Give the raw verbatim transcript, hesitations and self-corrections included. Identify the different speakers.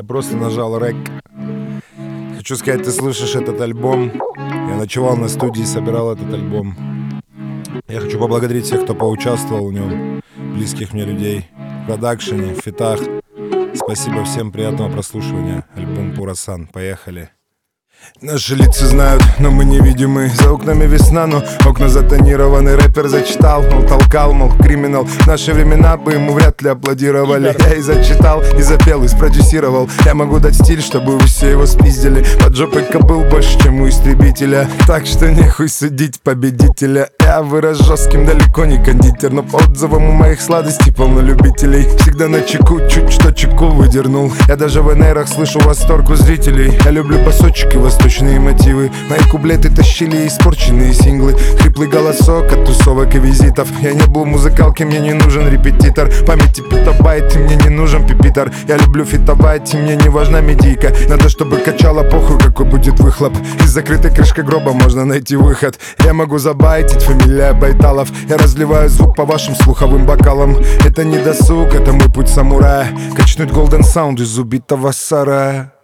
Speaker 1: Я просто нажал рек. Хочу сказать, ты слышишь этот альбом. Я ночевал на студии, собирал этот альбом. Я хочу поблагодарить всех, кто поучаствовал в нем, близких мне людей, в продакшене, в фитах. Спасибо всем, приятного прослушивания. Альбом Пурасан, поехали. Наши лица знают, но мы невидимы. За окнами весна, но окна затонированы. Рэпер зачитал, мол, толкал, мол, криминал. В наши времена бы ему вряд ли аплодировали. Я и зачитал, и запел, и спродюсировал. Я могу дать стиль, чтобы вы все его спиздили. Под жопой кобыл больше, чем у истребителя. Так что нехуй судить победителя. Я вырос жестким, далеко не кондитер, но по отзывам у моих сладостей полно любителей. Всегда на чеку, чуть что чеку выдернул. Я даже в эн эрах слышу восторг у зрителей. Я люблю басочек и восточные мотивы. Мои куплеты тащили испорченные синглы. Хриплый голосок от тусовок и визитов. Я не был в музыкалке, мне не нужен репетитор. Памяти петабайт, и мне не нужен пипитер. Я люблю фитовать, и мне не важна медийка. Надо, чтобы качала, похуй, какой будет выхлоп. Из закрытой крышкой гроба можно найти выход. Я могу забайтить, фамилия Байталов. Я разливаю звук по вашим слуховым бокалам. Это не досуг, это мой путь самурая. Качнуть голден саунд из убитого сарая.